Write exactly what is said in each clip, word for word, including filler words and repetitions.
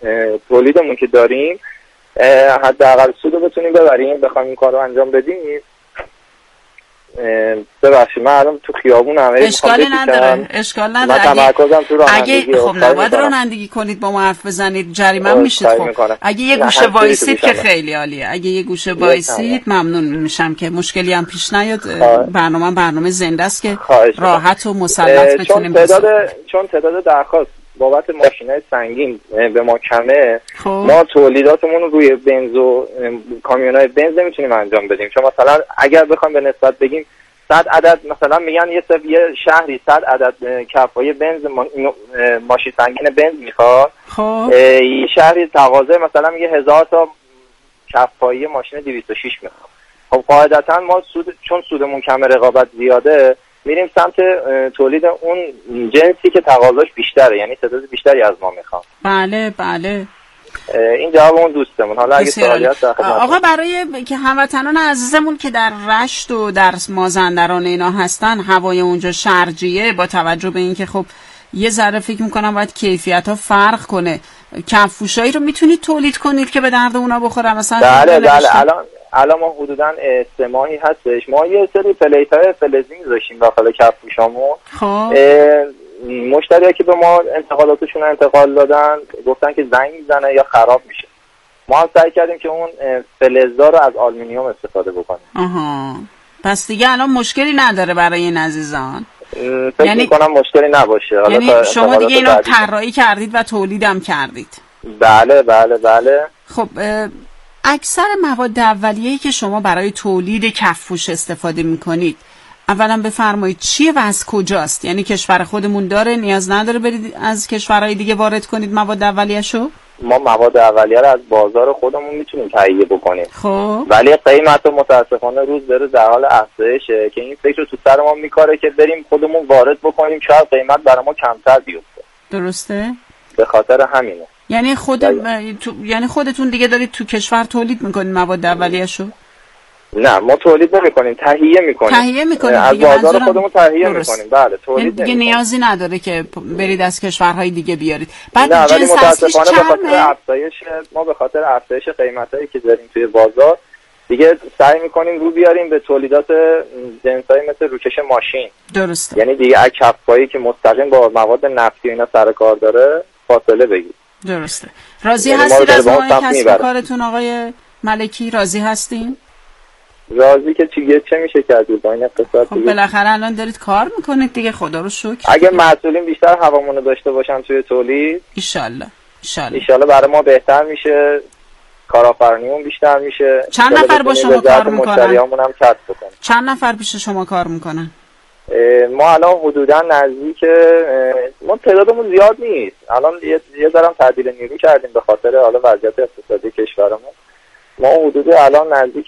تولیدمون که داریم حداقل سود رو بتونیم ببریم، بخوایم این کار رو انجام بدیم. ببخشید من الان تو خیابونم. اشکال نداره اشکال نداره اگه, اگه خب نباید رانندگی کنید با ما حرف بزنید، جریمه میشید. خب اگه یه گوشه وایسید که خیلی عالیه، اگه یه گوشه وایسید ممنون میشم که مشکلی هم پیش نیاد. برنامه برنامه زنده است که راحت و مسلط بتونیم چون چون تعداد درخواست بابت ماشینای سنگین به ما کمه، خب. ما تولیداتمون رو روی بنز و کامیونای بنز نمیتونیم انجام بدیم. چون مثلا اگر بخوایم به نسبت بگیم صد عدد، مثلا میگن یه سب یه شهری صد عدد کفای بنز ما... ماشین سنگین بنز میخواد، خب. یه شهری تقاضا مثلا میگه هزار تا کفای ماشین دویست و شش میخواد. خب قاعدتا ما سود، چون سودمون کم، رقابت زیاده، میریم سمت تولید اون جنسی که تقاضاش بیشتره، یعنی تعداد بیشتری از ما میخوام. بله بله این جواب اون دوستمون. حالا اگه سوالی هست آقا، برای که هموطنان عزیزمون که در رشت و در مازندران اینا هستن، هوای اونجا شرجیه، با توجه به اینکه خب یه ذره فکر میکنم باید کیفیت ها فرق کنه، کفپوشایی رو میتونید تولید کنید که به درد اونا بخوره مثلا؟ بله بله الان الان ما حدوداً سه ماهی هستش ما یه سری پلیت‌های فلزی می‌ذاشتیم داخل کفپوشامون. خب مشتری‌ها که به ما انتقالاتشون انتقال دادن گفتن که زنگ میزنه یا خراب میشه. ما هم سعی کردیم که اون فلزا رو از آلومینیوم استفاده بکنیم. آها، پس دیگه الان مشکلی نداره برای این عزیزان. فکر یعنی... میکنم مشکلی نباشه. حالا یعنی شما دیگه اینو طراحی کردید و تولیدم کردید؟ بله بله بله. خب اکثر مواد اولیه‌ای که شما برای تولید کفپوش استفاده میکنید، اولا بفرمایید چیه و از کجاست؟ یعنی کشور خودمون داره، نیاز نداره برید از کشورهای دیگه وارد کنید مواد اولیه‌شو؟ ما مواد اولیه رو از بازار خودمون میتونیم تهیه بکنیم. خب ولی قیمت متاسفانه روز به روز در حال افزایشه که این فکر رو تو سر ما میکاره که بریم خودمون وارد بکنیم، شاید قیمت برای ما کمتر بیفته. درسته؟ به خاطر همینه. یعنی خود م... تو... یعنی خودتون دیگه دارید تو کشور تولید میکنید مواد اولیه‌شو؟ نه ما تولید نمی‌کنیم، تهیه می‌کنیم. تهیه می‌کنید از بازار خودمون تهیه می‌کنیم. بله تولید دیگه نیازی نداره که برید از کشورهای دیگه بیارید. بعد نه ولی متأسفانه به خاطر افزایش ما به خاطر افزایش قیمتایی که داریم توی بازار دیگه سعی می‌کنیم رو بیاریم به تولیدات جنسایی مثل روکش ماشین. درسته. یعنی دیگه از کفایی که مستقیم با مواد نفتی اینا سر کار داره فاصله بگیریم. درسته. راضی یعنی هستید از ما کسب کارتون آقای ملکی؟ راضی هستین؟ راضی که چیه چه میشه کرد با این اقتصاد؟ خب بالاخره الان دارید کار میکنید دیگه، خدا رو شکر. اگه مسئولین بیشتر هوامونو داشته باشن توی تولید ان شاءالله ان شاءالله ان شاءالله برای ما بهتر میشه، کارآفرینیمون بیشتر میشه. چند نفر با شما کار میکنن؟ مشتریامون هم کسب بکنن. چند نفر پیش شما کار میکنن؟ ما الان حدودا نزدیک، ما تعدادمون زیاد نیست. الان یه ذره تعدیل نیرو کردیم به خاطر حالا وضعیت اقتصادی کشورمون. ما حدود الان نزدیک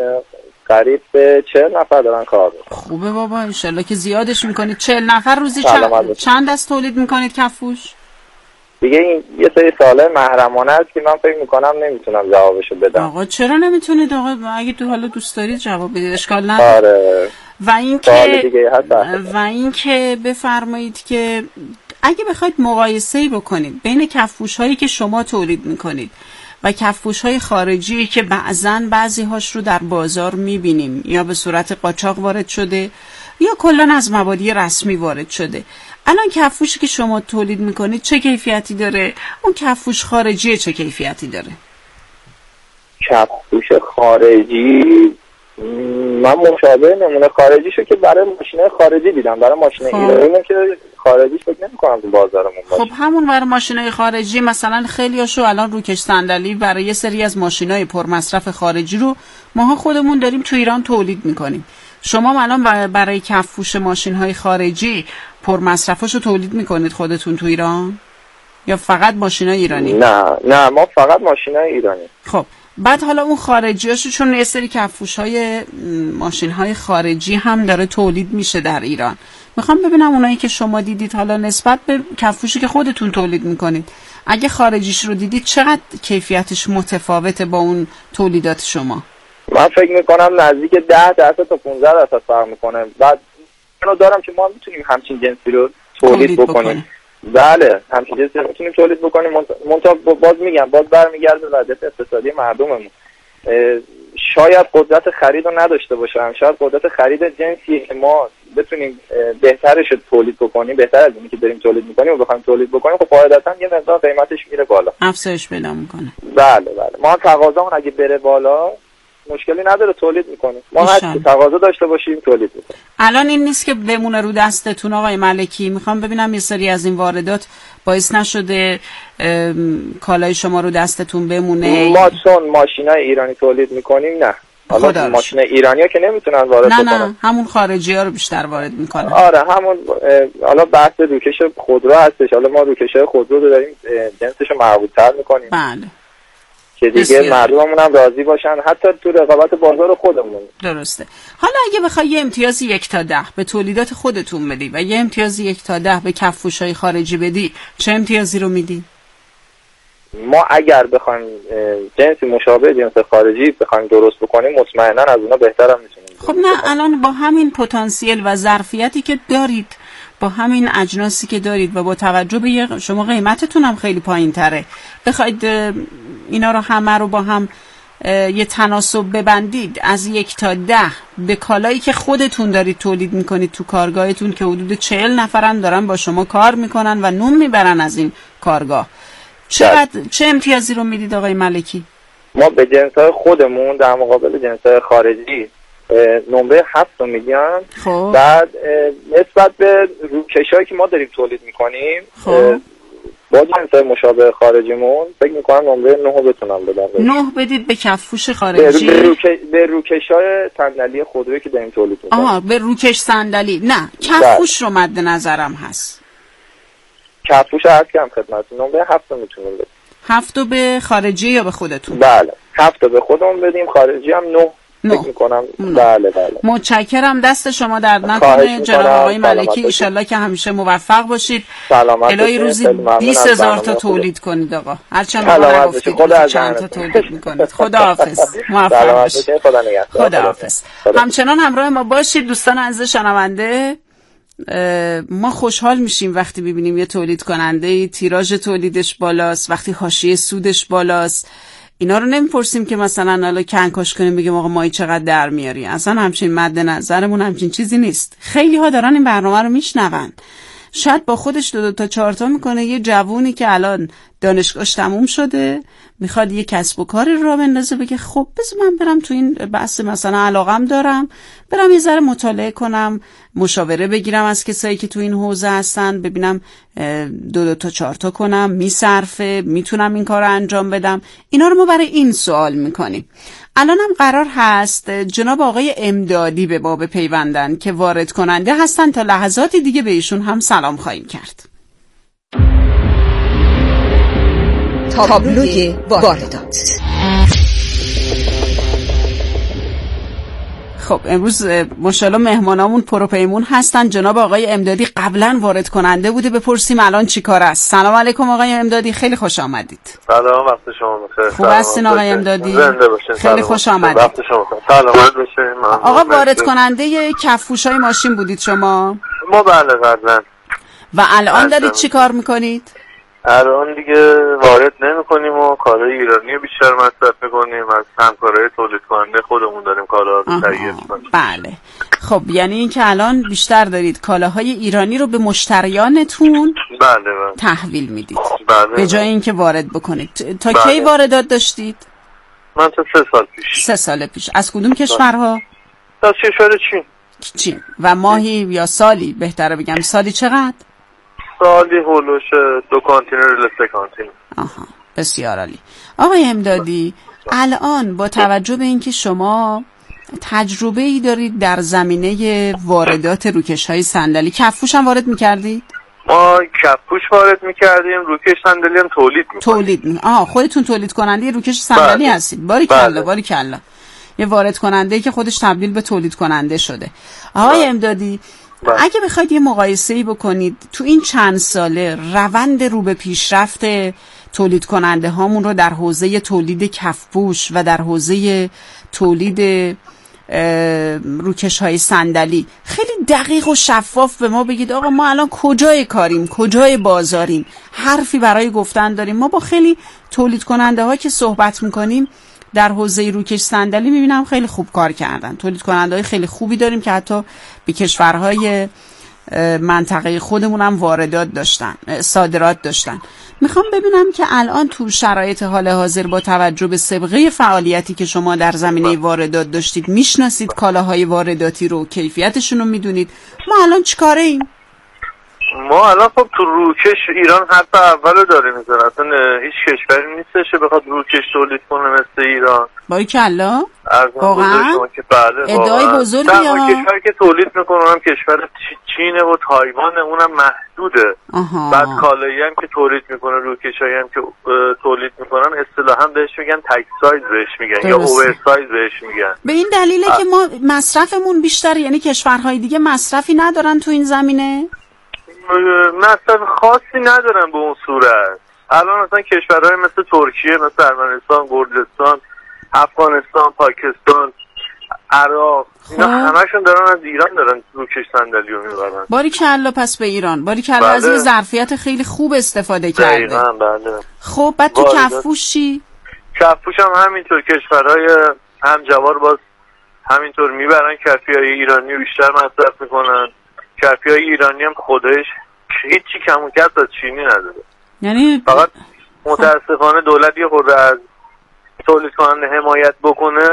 قریب به چهل نفر دارن کار میکنن. خوبه بابا، انشالله که زیادش میکنید. چهل نفر روزی چند, چند دست تولید میکنید کفپوش؟ دیگه این یه سری سوالای محرمانه است که من فکر میکنم نمیتونم جوابشو بدم. آقا چرا نمیتونید آقا؟ اگه تو حالا دوست دارید جواب بدید، اشکال نداره. آره. و این که و این که بفرمایید که اگه بخواید مقایسه‌ای بکنید بین کفپوش‌هایی که شما تولید میکنید و کفپوش‌های خارجی که بعضن بعضی هاش رو در بازار میبینیم یا به صورت قاچاق وارد شده یا کلاً از مبادی رسمی وارد شده، الان کفپوشی که شما تولید میکنید چه کیفیتی داره؟ اون کفپوش خارجی چه کیفیتی داره؟ کفپوش خارجی من مشابه نمونه خارجیشو که برای ماشینای خارجی دیدم، برای ماشین ایرانی که خارجیش فکر نمی‌کنم تو بازارمون باشه. خب همون برای ماشینای خارجی مثلا خیلیاشو الان روکش صندلی برای یه سری از ماشینای پرمصرف خارجی رو ماها خودمون داریم تو ایران تولید میکنیم. شما الان برای کفپوش ماشین‌های خارجی پرمصرفاشو تولید میکنید خودتون تو ایران یا فقط ماشینای ایرانی؟ نه نه ما فقط ماشینای ایرانی. خب بعد حالا اون خارجیاشو چون یه سری کفپوش‌های ماشین‌های خارجی هم داره تولید میشه در ایران، میخوام ببینم اونایی که شما دیدید حالا نسبت به کفپوشی که خودتون تولید میکنید، اگه خارجیش رو دیدید چقدر کیفیتش متفاوته با اون تولیدات شما؟ من فکر میکنم نزدیک ده درصد تا پانزده درصد فرق میکنه. بعد منو دارم که ما میتونیم همچین جنسی رو تولید, تولید بکنیم. بکنیم بله همچین چیزی میتونیم تولید بکنیم. منتها باز میگم باز برمیگرده به وضعیت اقتصادی مردممون. شاید قدرت خرید رو نداشته باشم، شاید قدرت خرید جنسی که ما بتونیم بهترش تولید بکنیم، بهتر از اینی که داریم تولید میکنیم و بخوایم تولید بکنیم، خب قاعدتا یه مقدار قیمتش میره بالا، افزایش پیدا میکنه. بله بله ما تقاضامون اگه بره بالا مشکلی نداره تولید میکنیم. ما هر تقاضا داشته باشیم تولید میکنیم. الان این نیست که بمونه رو دستتون آقای ملکی. میخوام ببینم یه سری از این واردات باعث نشده کالای شما رو دستتون بمونه؟ ما چون ماشینای ایرانی تولید میکنیم نه. حالا ماشین ایرانی ها که نمیتونن وارد نه بکنن. نه همون خارجی ها رو بیشتر وارد میکنن. آره همون. حالا بحث روکش خودرو هستش. حالا ما روکش خودرو رو داریم جنسش رو مربوط تر میکنیم. بله. که دیگه مردممون هم راضی باشن حتی تو رقابت بازار خودمون. درسته. حالا اگه بخوای یه امتیازی یک تا ده به تولیدات خودتون بدی و یه امتیازی یک تا ده به کفپوشای خارجی بدی، چه امتیازی رو میدی؟ ما اگر بخوایم جنسی مشابه جنس خارجی بخوایم درست بکنیم مطمئنا از اونا بهتر هم میتونیم. خب نه الان با همین پتانسیل و ظرفیتی که دارید، با همین اجناسی که دارید و با توجه به شما قیمتتون هم خیلی پایین تره، بخواید اینا رو همه رو با هم یه تناسب ببندید از یک تا ده به کالایی که خودتون دارید تولید میکنید تو کارگاهتون که حدود چهل نفرن دارن با شما کار میکنن و نون میبرن از این کارگاه، چقدر چه امتیازی رو میدید آقای ملکی؟ ما به جنس‌های خودمون در مقابل جنس‌های خارجی نمره هفت رو میگن. خب. بعد نسبت به روکشایی که ما داریم تولید میکنیم خب. با جنس‌های مشابه خارجیمون فکر میکنم نمره نه رو بتونم بدم. نه بدید به کفپوش خارجی؟ به, روکش... به روکشای صندلی خودرویی که داریم تولید میکنیم. آها به روکش صندلی. نه کفپوش رو مد نظرم هست. کفپوش هست که هم خدمتتون نمره هفت رو میتونیم بدیم. هفت رو به خارجی یا به خودتون؟ بله هفت رو به خودمون بدیم، خارجی هم نه فکر میکنم. بله بله متشکرم، دست شما درد نکنه جناب آقای ملکی. ایشالله که همیشه موفق باشید. الهی روزی بیست هزار تا تولید کنید آقا، هرچند ما نگفتید چند تا تولید میکنید. خداحافظ، موفق باشید. خداحافظ. همچنان همراه ما باشید دوستان عزیز شنونده. ما خوشحال میشیم وقتی ببینیم یه تولید کننده تیراژ تولیدش بالاست، وقتی حاشیه سودش بالاست. اینا رو نمیپرسیم که مثلا حالا کنکاش کنیم بگیم آقا مایی چقدر در میاری، اصلا همچین مد نظرمون همچین چیزی نیست. خیلی ها دارن این برنامه رو میشنون، شاید با خودش دو دو تا چهار تا میکنه. یه جوونی که الان دانشگاهش تموم شده میخواد یه کسب و کاری رو بندازه، بگه خب بذار من برم تو این بحث مثلا علاقم دارم، برم یه ذره مطالعه کنم، مشاوره بگیرم از کسایی که تو این حوزه هستن، ببینم دو دو تا چهار تا کنم میصرفه، میتونم این کار رو انجام بدم. اینا رو ما برای این سوال میکنیم. الان هم قرار هست جناب آقای امدادی به ما بپیوندن که وارد کننده هستن. تا لحظاتی دیگه به ایشون هم سلام خواهیم کرد. تابلوی واردات. خب امروز ماشاءالله مهمانامون پروپیمون هستن. جناب آقای امدادی قبلا وارد کننده بوده، بپرسیم الان چی کار است. سلام علیکم آقای امدادی، خیلی خوش آمدید. سلام، وقت شما بخیر. خوب هستین آقای امدادی؟ زنده باشین. خیلی خوش آمدید. وقت شما بخیر. سلامت باشین. آقا وارد کننده کفپوشای ماشین بودید شما؟ ما بله قبلا. و الان دارید چی کار میکنید؟ الان دیگه وارد نمی کنیم و کالای ایرانی بیشتر مصرف میکنیم، از همکارای تولید کننده خودمون داریم کالا رو تهیه میکنیم. بله. خب یعنی این که الان بیشتر دارید کالاهای ایرانی رو به مشتریانتون بله بله تحویل میدید. بله به جای اینکه وارد بکنید. تا بله. کی واردات داشتید؟ من تا سه سال پیش. سه سال پیش. از کدوم کشورها؟ از کشور چین. چین. و ماهی یا سالی بهتره بگم سالی چقدر؟ سالی هولوش دو کانتینر الی سه کانتینر. آها بسیار عالی. آقای امدادی الان با توجه به اینکه شما تجربه ای دارید در زمینه واردات روکش های صندلی، کفپوش هم وارد میکردید؟ ما کفپوش وارد میکردیم، روکش صندلی هم تولید میکنیم. تولید می... آها خودتون تولید کننده روکش صندلی بله. هستید. باری کلا باری کلا. یه وارد کننده که خودش تبدیل به تولید کننده شده. آقای بله. امدادی بله. اگه بخواید یه مقایسه‌ای بکنید تو این چند ساله روند رو به پیشرفت تولید کننده هامون رو در حوزه تولید کفپوش و در حوزه تولید روکش های صندلی خیلی دقیق و شفاف به ما بگید آقا ما الان کجای کاریم، کجای بازاریم، حرفی برای گفتن داریم. ما با خیلی تولید کننده ها که صحبت میکنیم در حوزه روکش صندلی میبینم خیلی خوب کار کردن. تولید کننده های خیلی خوبی داریم که حتی به کشورهای منطقه خودمون هم واردات داشتن، صادرات داشتن. میخوام ببینم که الان تو شرایط حال حاضر با توجه به سابقه فعالیتی که شما در زمینه واردات داشتید میشناسید کالاهای وارداتی رو، کیفیتشون رو میدونید، ما الان چیکاره ایم؟ ما الان خب تو روکش ایران حرف اولو داره میزنه. اصلا هیچ کشوری نیستش که بخواد روکش تولید کنه مثل ایران. باریکلا. واقعا ادعای بزرگی ها. کشوری که تولید میکنه اونم کشور چینه و تایوان، اونم محدوده. آها. بعد کالایی هم که تولید میکنه، روکشایی هم که تولید میکنن اصطلاحا بهش میگن تک سایز بهش میگن یا اوور سایز بهش میگن. به این دلیله اه. که ما مصرفمون بیشتر، یعنی کشورهای دیگه مصرفی ندارن تو این زمینه؟ مصرف خاصی ندارن به اون صورت. الان مثلا کشورهای مثل ترکیه، مثل ارمنستان، گرجستان، افغانستان، پاکستان، عراق، اینا همشون دارن از ایران دارن روکش صندلی رو میبرن. باریکلا. پس به ایران باریکلا از یه ظرفیت خیلی خوب استفاده کرده. دقیقاً بله. خب بعد تو کفوش چی؟ کفوش هم همینطور، کشورهای همجوار باز همینطور میبرن، کفیهای ایرانی رو بیشتر مصرف میکنن. کفیهای ایرانی هم خودش هیچی کم و کس از چینی نداره. یعنی فقط متاسفانه دولت یه خورده از تولید کننده حمایت بکنه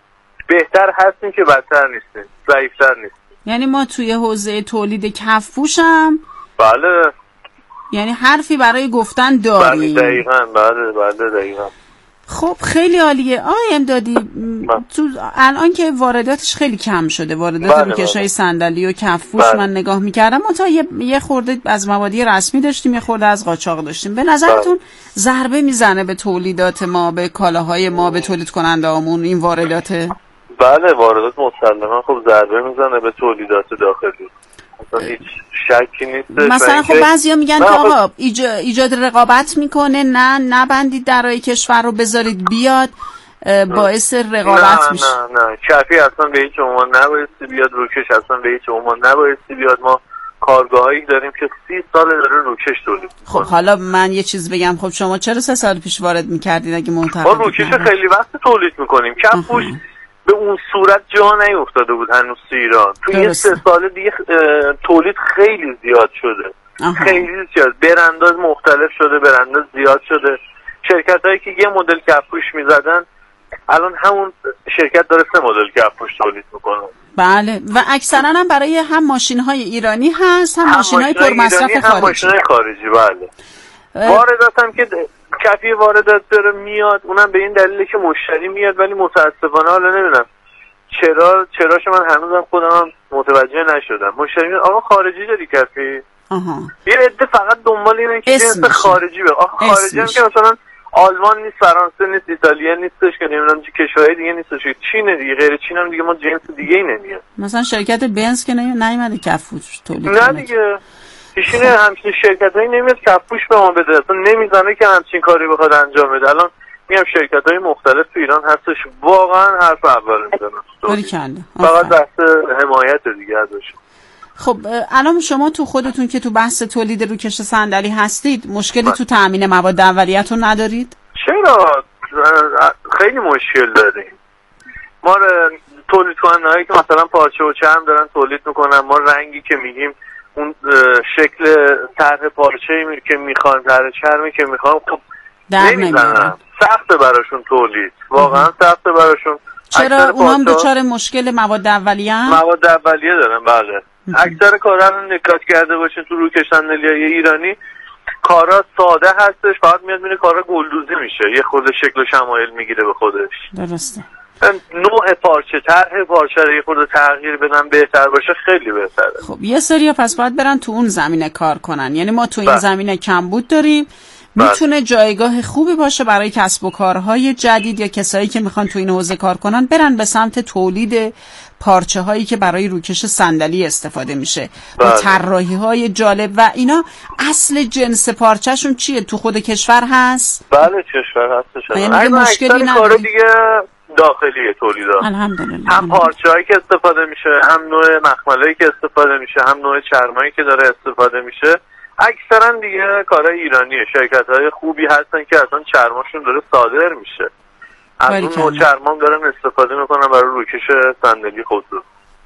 بهتر هستیم که بدتر نیستیم، ضعیفتر نیستیم. یعنی ما توی حوزه تولید کفپوش هم بله، یعنی حرفی برای گفتن داریم. بله دقیقاً. بله بله دقیقاً. خب خیلی عالیه. آقای امدادی تو الان که وارداتش خیلی کم شده، واردات بله روکش‌های بله. صندلی و کفپوش بله. من نگاه می‌کردم ما تا یه, یه خورده از موادی رسمی داشتیم، یه خورده از قاچاق داشتیم. به نظرتون بله. ضربه میزنه به تولیدات ما، به کالاهای ما، به تولید کننده‌هامون این واردات؟ بله واردات مسلماً خب ضربه میزنه به تولیدات داخلی. اصلا هیچ شکی نیست. مثلا خب بعضیا میگن که آقا ایجا، ایجاد رقابت میکنه، نه نبندید درای کشور رو بذارید بیاد، باعث رقابت نه میشه. نه نه کفی اصلا به هیچ عنوان نبایستی بیاد، روکش اصلا به هیچ عنوان نبایستی بیاد. ما کارگاهایی داریم که سی سال داره روکش تولید میکنه. خب حالا من یه چیز بگم، خب شما چرا سه سال پیش وارد میکردید اگه منتقد؟ ما روکش خیلی وقت تولید میکنیم. کفوش به اون صورت جا نیفتاده بود هنوز تو ایران. تو یه سه سال دیگه تولید خیلی زیاد شده. آها. خیلی زیاد، برانداز مختلف شده، برانداز زیاد شده. شرکت هایی که یه مدل کفپوش میزدن الان همون شرکت داره سه مدل کفپوش تولید میکنه. بله و اکثرا هم برای هم ماشین های ایرانی هست، هم, هم ماشین های پرمصرف خارجی، هم ماشین های خارجی. بله واردات هم که کفی واردات داره میاد، اونم به این دلیله که مشتری میاد، ولی متاسفانه حالا نمیدونم چرا چراش من هنوزم خودم هم متوجه نشدم. مشتری میاد آقا خارجی داری کفی؟ آها. یه عده فقط دنبال اینه که جنس خارجی به آخه خارجی هم که مثلا آلمان نیست، فرانسه نیست، ایتالیا نیستش، که نمیدونم چه کشورهای دیگه نیستش، چین دیگه، غیر چین هم دیگه ما جنس دیگه ای نمیاد. مثلا شرکت بنز که نیومده کفپوش تولید کنه. نه دیگه پیشین همچین شرکتایی نمیاد کفپوش به ما بده، اصلا نمیزنه که همچین کاری بخواد انجام بده. الان میگم شرکت‌های مختلف تو ایران هستش، واقعا حرف اول میزنن. فقط بحث حمایت دیگه ازش. خب الان شما تو خودتون که تو بحث تولید روکش صندلی هستید، مشکلی من. تو تامین مواد اولیه‌تون ندارید؟ چرا؟ خیلی مشکل داریم. ما تولید کننده‌هایی که مثلا پارچه و چرم دارن تولید میکنن، ما رنگی که میگیم اون شکل طرح پارچه‌ای که میخوان، طرح چرمی که میخوان، خب نمیزنن. سخته براشون تولید، واقعا سخته براشون. چرا اونا هم دچار مشکل مواد اولیه هم؟ مواد اولیه دارن بله. اکثر کارا رو نگاه کرده باشین تو روکش صندلی‌های ایرانی کارا ساده هستش، فقط میاد میره کارا گلدوزی میشه، یه خورده شکل و شمایل میگیره به خودش. درسته. نوع پارچه، طرح پارچه رو یه خورده تغییر بدن بهتر باشه، خیلی بهتره. خب یه سری‌ها پس باید برن تو اون زمینه کار کنن. یعنی ما تو این بله. زمینه کمبود داریم. میتونه جایگاه خوبی باشه برای کسب و کارهای جدید یا کسایی که میخوان تو این حوزه کار کنن، برن به سمت تولید پارچه هایی که برای روکش صندلی استفاده میشه با طراحی های جالب. و اینا اصل جنس پارچهشون چیه؟ تو خود کشور هست؟ بله کشور هستش. یعنی مشکلی نداره. کار دیگه داخلی تولیدات. الحمدلله. هم پارچه‌هایی که استفاده میشه، هم نوع مخملایی که استفاده میشه، هم نوع چرمایی که داره استفاده میشه، اکثرا دیگه کارهای ایرانیه. شرکت‌های خوبی هستن که اصلا چرماشون داره صادر میشه. از اون نوع چرمام دارن استفاده میکنن برای روکش صندلی خصوص.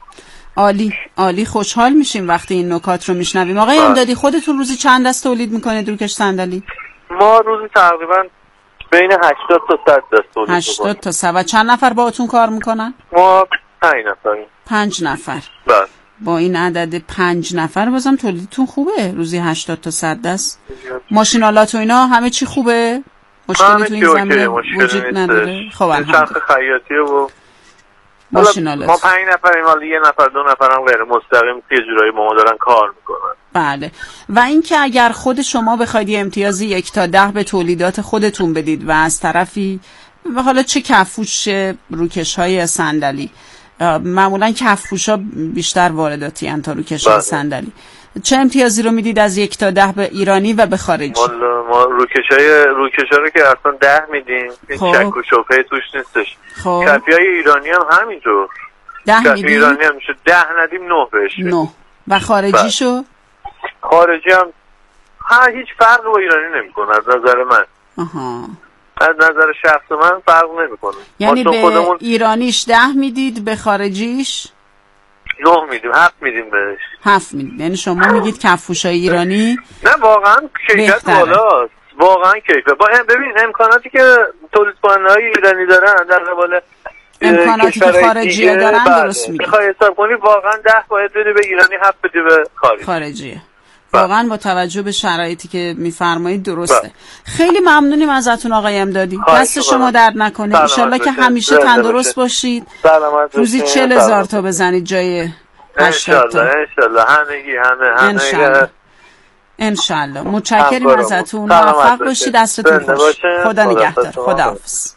عالی عالی، خوشحال میشیم وقتی این نکات رو میشنویم. آقای امدادی، خودتون روزی چند دست تولید میکنید روکش صندلی؟ ما روزی تقریبا بین هشتاد تا صد دست تولید میکنیم. هشتاد تا صد. و چند نفر باهاتون کار میکنن؟ ما پنج نفریم. پنج نفر. بله. با این عدد پنج نفر بازم تولیدتون خوبه، روزی هشتاد تا صد دست. ماشینالات و اینا همه چی خوبه؟ مشکلی تو این زمینه وجود نداره؟ خب الحمدلله. چرخ خیاطی و ماشینالات. ما پنج نفریم، حالا یه نفر دو نفرم غیر مستقیم یه جورایی با ما دارن کار میکنن. بله. و اینکه اگر خود شما بخواید یه امتیازی یک تا ده به تولیدات خودتون بدید و از طرفی حالا چه کفوش روکش های صندلی، معمولا کفوش ها بیشتر وارداتی ان تا روکش های صندلی، چه امتیازی رو میدید از یک تا ده به ایرانی و به خارجی؟ ما روکشای روکشا رو که اصلا ده میدیم، خب. شک و شبهه توش نیستش. خب. کفیای ایرانی هم همینطور. ده کفی میدیم؟ ایرانی هم میشه ده ندیم نه بهش میدیم. نه. و خارجی شو؟ خارجی هم ها هیچ فرق با ایرانی نمیکنه از نظر من. آها. از نظر شخص من فرق نمیکنه. یعنی به خودمون... ایرانیش ده میدید، به خارجیش نه میدیم، هفت میدیم بهش. هفت میدیم. یعنی شما میگید کفوشای ایرانی نه واقعا کیفیت بالاست. واقعا کیفیت. با ببین امکاناتی که تولید کننده‌های ایرانی دارن در قبال امکاناتی که خارجی ها دارن درست میگید. بخوای حساب کنی واقعا ده باید بدی به ایرانی، هفت بدی به خارجی. خارجیه. واقعا با توجه به شرایطی که میفرمایید درسته. با. خیلی ممنونیم ازتون آقای امدادی. دست شما درد نکنه. ان شاءالله که همیشه تندرست باشید. روزی چهل هزار تا بزنید جای هشتاد تا. ان شاءالله همگی همه همه ان شاءالله. متشکریم ازتون. موفق باشید. دستتون خوش. خدا نگهدار. خداحافظ.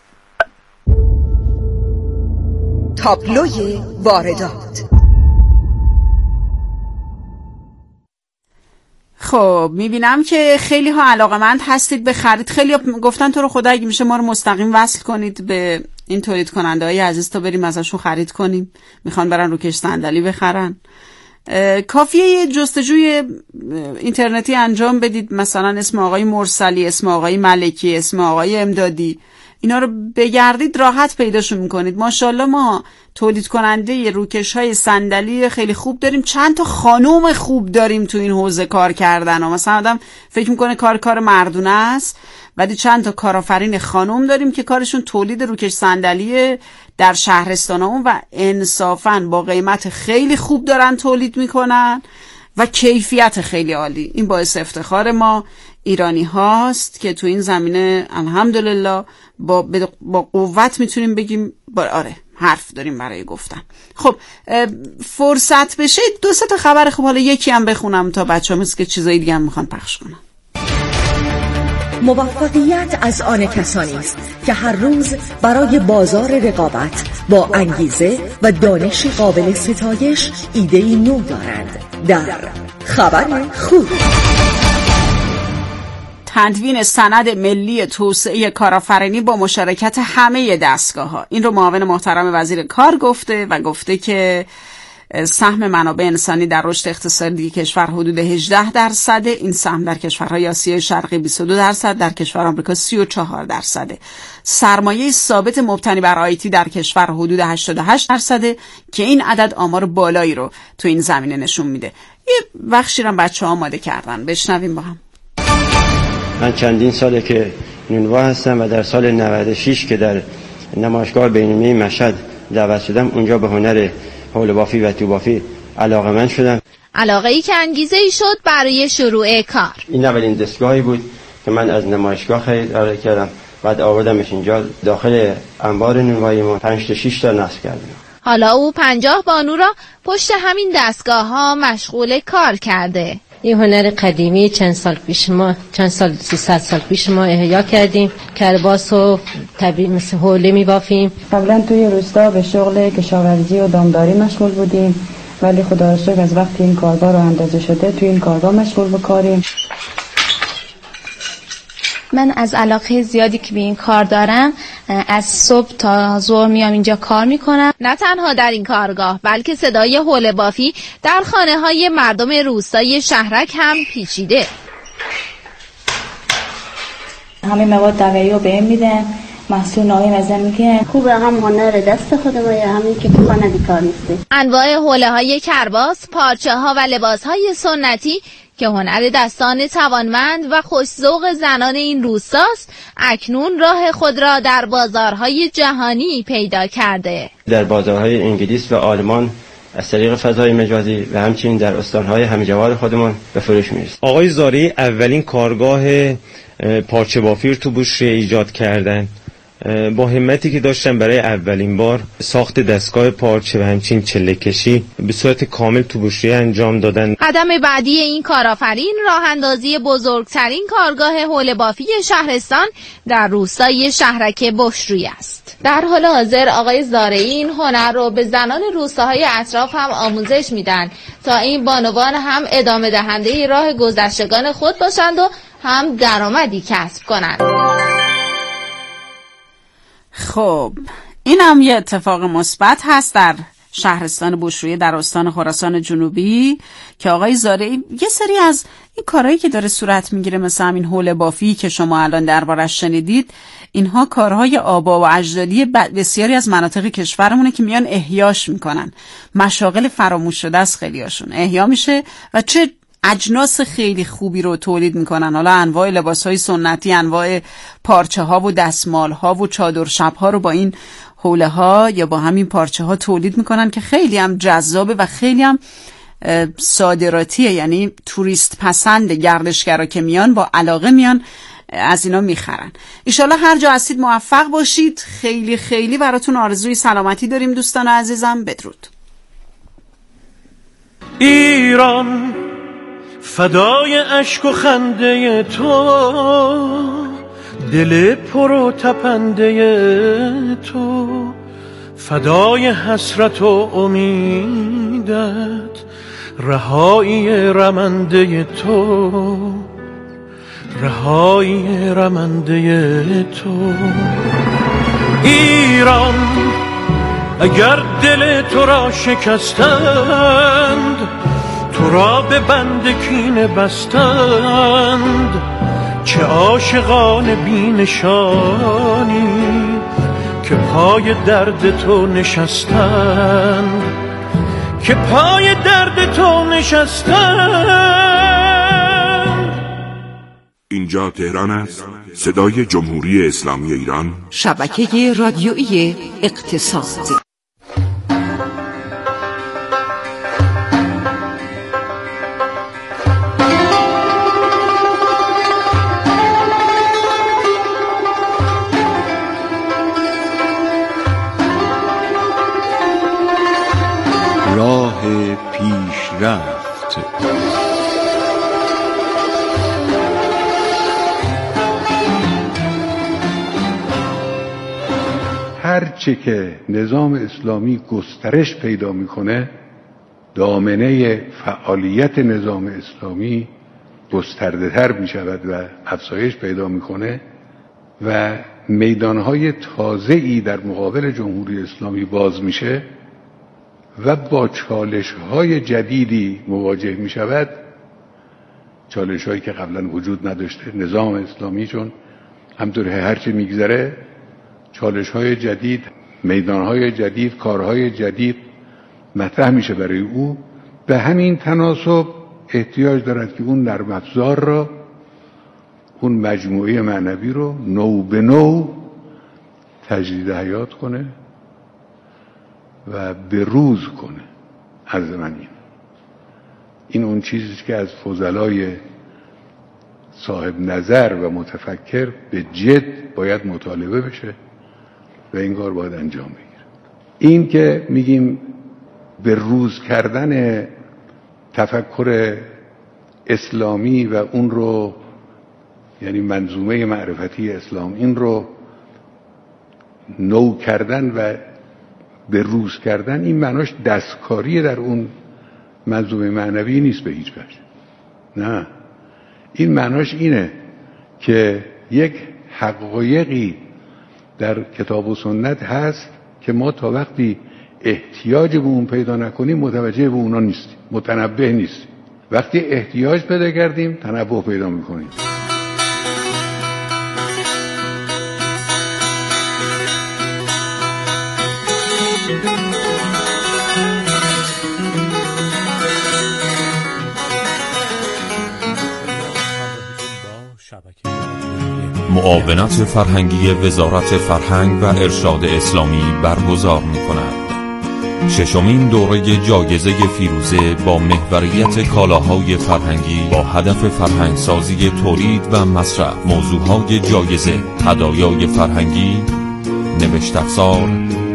تابلوی واردات. خب میبینم که خیلی ها علاقمند هستید به خرید. خیلی ها گفتن تو رو خدا اگه میشه ما رو مستقیم وصل کنید به این تولید کننده های عزیز تا بریم ازشون خرید کنیم. میخوان برن روکش صندلی بخرن. کافیه یه جستجوی اینترنتی انجام بدید، مثلا اسم آقای مرسلی، اسم آقای ملکی، اسم آقای امدادی، اینا رو بگردید راحت پیداشون میکنید. ماشاءالله ما تولید کننده روکش های صندلی خیلی خوب داریم. چند تا خانوم خوب داریم تو این حوزه کار کردن ها. مثلا آدم فکر میکنه کار کار مردونه است، ولی چند تا کارآفرین خانوم داریم که کارشون تولید روکش صندلی در شهرستان ها و انصافاً با قیمت خیلی خوب دارن تولید میکنن و کیفیت خیلی عالی. این باعث افتخار ما ایرانی هاست که تو این زمینه الحمدلله با, با قوت میتونیم بگیم با آره حرف داریم برای گفتن. خب فرصت بشه دو سه تا خبر خوب حالا یکی هم بخونم تا بچه‌ها مثل که چیزای دیگه هم میخوان پخش کنن. موفقیت از آن کسانی است که هر روز برای بازار رقابت با انگیزه و دانش قابل ستایش ایده‌ای نو دارند. در خبر خوب، تدوین سند ملی توسعه کارآفرینی با مشارکت همه دستگاه‌ها. این رو معاون محترم وزیر کار گفته و گفته که سهم منابع انسانی در رشد اقتصادی کشور حدود هجده درصد، این سهم در کشورهای آسیای شرقی بیست و دو درصد، در کشور آمریکا سی و چهار درصد. سرمایه ثابت مبتنی بر آیتی در کشور حدود هشتاد و هشت درصد که این عدد آمار بالایی رو تو این زمینه نشون میده. یه بخشی رو بچه‌ها آماده کردن، بشنویم با هم. من چندین ساله که نونوا هستم و در سال نود و شش که در نمایشگاه بین‌المللی مشهد دعوت شدم، اونجا به هنر حول بافی و توبافی علاقه‌مند شدم. علاقه ای که انگیزه ای شد برای شروع کار. این اولین دستگاهی بود که من از نمایشگاه خرید کردم، بعد آوردمش اینجا داخل انبار نونوایی ما پنج تا شش تا نصب کردم. حالا او پنجاه بانو را پشت همین دستگاه ها مشغول کار کرده. این هنر قدیمی چند سال پیش ما چند سال سیصد سال پیش ما احیا کردیم. کرباس و طبیعی مثل حوله می بافیم. قبلا توی روستا به شغل کشاورزی و دامداری مشغول بودیم، ولی خدا را شکر از وقتی این کارگاه رو اندازه شده توی این کارگاه مشغول به کاریم. من از علاقه زیادی که به این کار دارم از صبح تا ظهر میام اینجا کار میکنم. نه تنها در این کارگاه بلکه صدای حوله بافی در خانه های مردم روستای شهرک هم پیچیده. همه مواد دقیقی رو بهم میدن، محصول ناهی مزه میکنن. خوبه، هم هنر دست خودم یا همین که تو خانه بیکار نیسته. انواع حوله های کرباس، پارچه ها و لباس های سنتی که هنر دستان توانمند و خوش‌ذوق زنان این روستاست، اکنون راه خود را در بازارهای جهانی پیدا کرده. در بازارهای انگلیس و آلمان از طریق فضای مجازی و همچنین در استانهای همجوار خودمان به فروش میرسه. آقای زارعی اولین کارگاه پارچه بافی رو تو بوشهر ایجاد کردن. با همتی که داشتن برای اولین بار ساخت دستگاه پارچه و همچنین چله کشی به صورت کامل تو بوشهر انجام دادن. قدم بعدی این کارآفرین راه اندازی بزرگترین کارگاه حوله بافی شهرستان در روستای شهرک بشرویه است. در حال حاضر آقای زارعی این هنر رو به زنان روستاهای اطراف هم آموزش میدن تا این بانوان هم ادامه دهنده راه گذشتگان خود باشند و هم درآمدی کسب کنند. خب این هم یه اتفاق مثبت هست در شهرستان بوشرویه در استان خراسان جنوبی که آقای زارعی یه سری از این کارهایی که داره صورت میگیره، مثل همین حوله بافی که شما الان دربارش شنیدید، اینها کارهای آبا و اجدادی بسیاری از مناطق کشورمونه که میان احیاش میکنن. مشاغل فراموش شده است خیلیاشون احیا میشه و چه اجناس خیلی خوبی رو تولید میکنن. حالا انواع لباسهای سنتی، انواع پارچه ها و دستمال ها و چادر شب ها رو با این حوله ها یا با همین پارچه ها تولید میکنن که خیلی هم جذابه و خیلی هم صادراتیه، یعنی توریست پسند، گردشگرا که میان با علاقه میان از اینا میخرن. ایشالله هر جا هستید موفق باشید. خیلی خیلی براتون آرزوی سلامتی داریم دوستان عزیزم. بدرود. ایران فدای اشک و خنده تو، دل پر و تپنده تو، فدای حسرت و امیدت، رهایی رمنده تو، رهایی رمنده تو. ایران اگر دل تو را شکستند، تو را به بند کینه بستند، چه عاشقان بی نشانی که پای درد تو نشستند، که پای درد تو نشستند. اینجا تهران است، صدای جمهوری اسلامی ایران، شبکه رادیویی اقتصاد. راه پیشرفت. هرچه که نظام اسلامی گسترش پیدا میکنه، دامنه فعالیت نظام اسلامی گسترده تر میشود و افزایش پیدا میکنه و میدانهای تازه‌ای در مقابل جمهوری اسلامی باز میشه و با چالش‌های جدیدی مواجه می‌شود، چالش‌هایی که قبلا وجود نداشته. نظام اسلامی چون همطور هرچی میگذره چالش‌های جدید، میدان‌های جدید، کارهای جدید مطرح میشه برای او. به همین تناسب احتیاج دارد که اون نرم افزار را، اون مجموعه معنوی رو نو به نو تجدید حیات کنه و به روز کنه. عرض من این این اون چیزی که از فضلای صاحب نظر و متفکر به جد باید مطالبه بشه و این کار باید انجام بگیره. این که میگیم به روز کردن تفکر اسلامی و اون رو، یعنی منظومه معرفتی اسلام، این رو نو کردن و به روز کردن، این معناش دستکاری در اون منظومه معنوی نیست به هیچ وجه. نه، این معناش اینه که یک حقایقی در کتاب و سنت هست که ما تا وقتی احتیاج به اون پیدا نکنیم متوجه به اونا نیستیم، متنبه نیستیم. وقتی احتیاج پیدا کردیم تنبه پیدا میکنیم. معاونت فرهنگی وزارت فرهنگ و ارشاد اسلامی برگزار می‌کند. ششمین دوره جایزه فیروزه با محوریت کالاهای فرهنگی با هدف فرهنگسازی تولید و مصرف. موضوعهای جایزه: هدایای فرهنگی، نوشت افزار،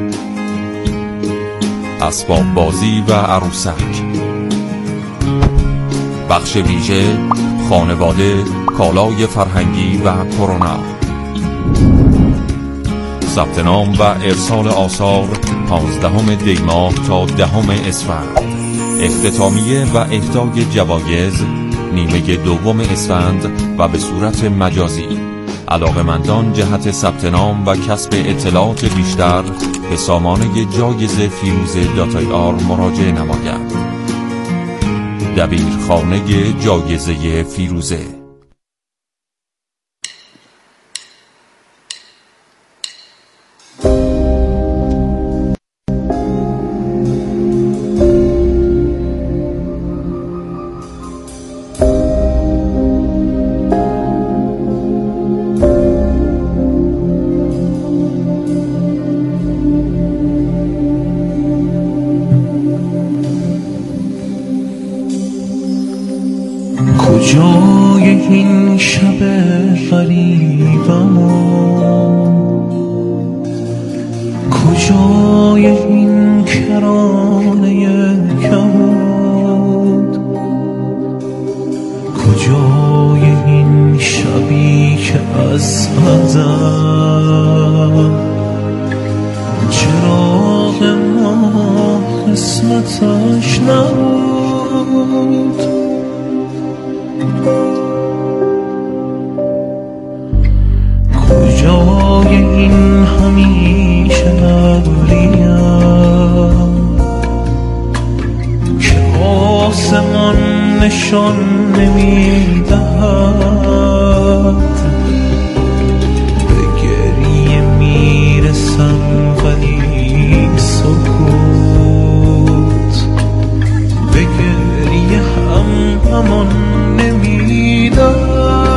اسباب بازی و عروسک. بخش ویژه: خانواده، کالای فرهنگی و کرونا. ثبت نام و ارسال آثار پانزدهم دی ماه تا دهم اسفند. اختتامیه و اهدای جوایز نیمه دوم اسفند و به صورت مجازی. علاقه‌مندان جهت ثبت نام و کسب اطلاعات بیشتر به سامانه جایزه فیروزه دات آی آر مراجعه نماید. دبیرخانه جایزه فیروزه. کجای این شب غریبم کجای این کرانه کبود، کجای این شبی که از ازل چراغ ما قسمتش نبود. کجای این همیشه نبریم که آسمان نشان نمیدهد، به گریه میرسم ولی سکوت، به گریه هم همان نمیدهد.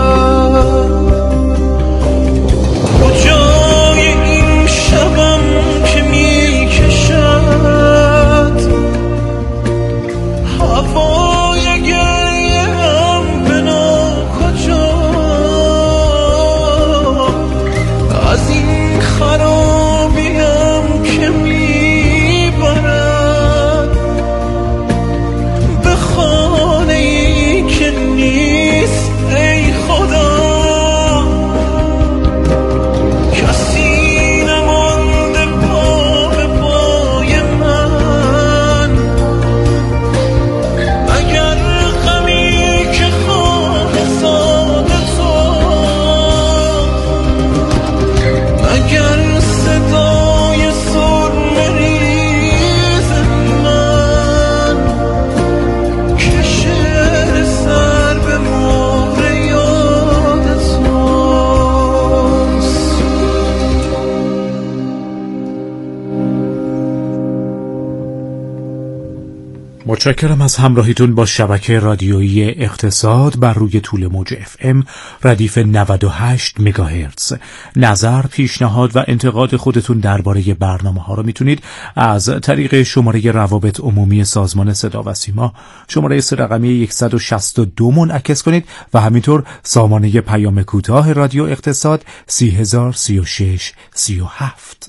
متشکرم از همراهیتون با شبکه رادیویی اقتصاد بر روی طول موج اف ام ردیف نود و هشت مگاهرتز. نظر، پیشنهاد و انتقاد خودتون درباره برنامه ها رو میتونید از طریق شماره روابط عمومی سازمان صدا و سیما شماره سه رقمی صد و شصت و دو منعکس کنید و همینطور سامانه پیام کوتاه رادیو اقتصاد سی هزار سی و شش سی و هفت.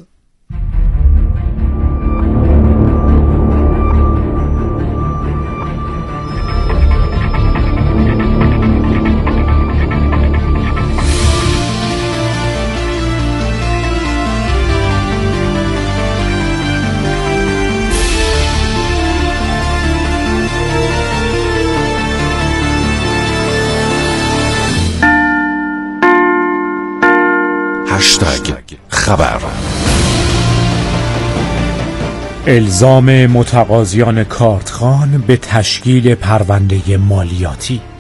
خبر. الزام متقاضیان کارتخوان به تشکیل پرونده مالیاتی.